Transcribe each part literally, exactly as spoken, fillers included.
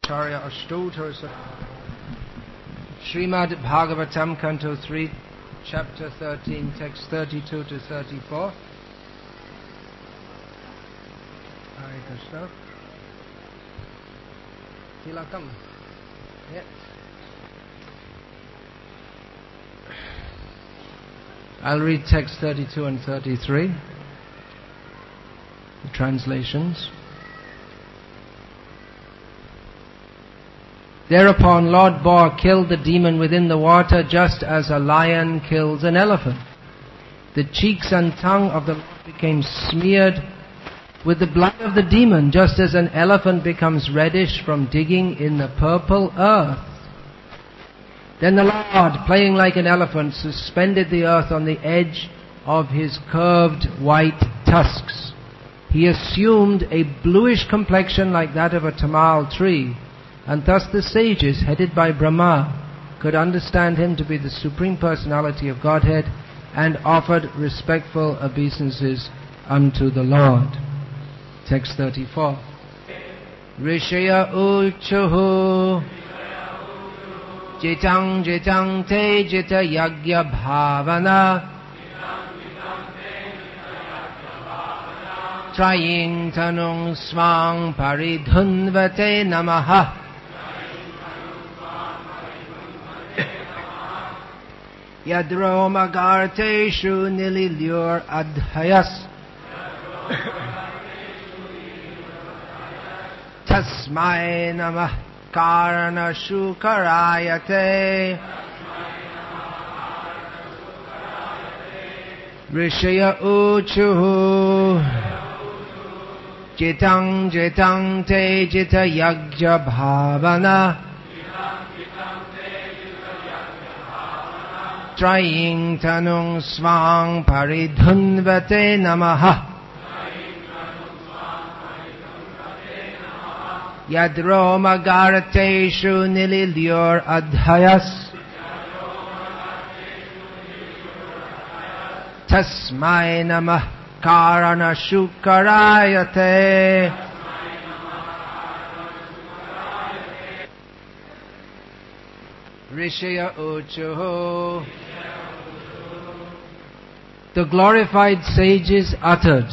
Acharya Ashtottara Srimad Bhagavatam, Canto three, Chapter thirteen, Text thirty-two to thirty-four. Hare Krishna. Tilakam. Yeah. I'll read text thirty-two and thirty-three. The translations. Thereupon Lord Boar killed the demon within the water, just as a lion kills an elephant. The cheeks and tongue of the Lord became smeared with the blood of the demon, just as an elephant becomes reddish from digging in the purple earth. Then the Lord, playing like an elephant, suspended the earth on the edge of his curved white tusks. He assumed a bluish complexion like that of a tamal tree, and thus the sages, headed by Brahma, could understand him to be the Supreme Personality of Godhead and offered respectful obeisances unto the Lord. Text thirty-four. Rishaya uchuhu jitang jitang te jita yagya bhavana traying tanung swang paridhunvate namaha. Yadro magarteshu nililyur adhyas tasmai namah karana shukarayate rishaya uchuhu jitang jitang te jita yagya bhavana Traying tanung swang paridhunvate namaha. Yadro magarateshu nililyur adhyas tasmai namah karana shukarayate. Rishaya uchuhu. The glorified sages uttered,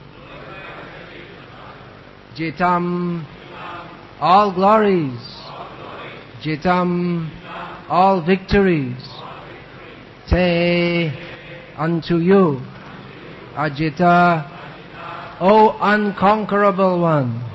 Jitam, all glories, Jitam, all victories, Te, unto you, Ajita, O unconquerable one,